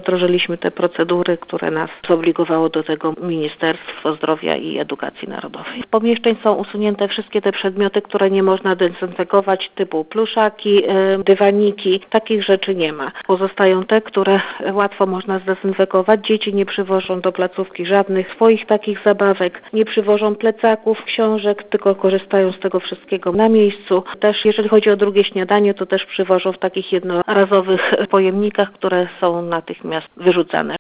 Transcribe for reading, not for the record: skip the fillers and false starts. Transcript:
wdrożyliśmy te procedury, które nas zobligowało do tego Ministerstwo Zdrowia i Edukacji Narodowej. Z pomieszczeń są usunięte wszystkie te przedmioty, które nie można dezynfekować, typu pluszaki, dywaniki. Takich rzeczy nie ma. Pozostają te, które łatwo można zdezynfekować. Dzieci nie przywożą do placówki żadnych swoich takich zabawek, nie przywożą plecaków, książek, tylko korzystają z tego wszystkiego na miejscu. Też jeżeli chodzi o drugie śniadanie, to też przywożą w takich jednorazowych pojemnikach, które są natychmiast wyrzucane.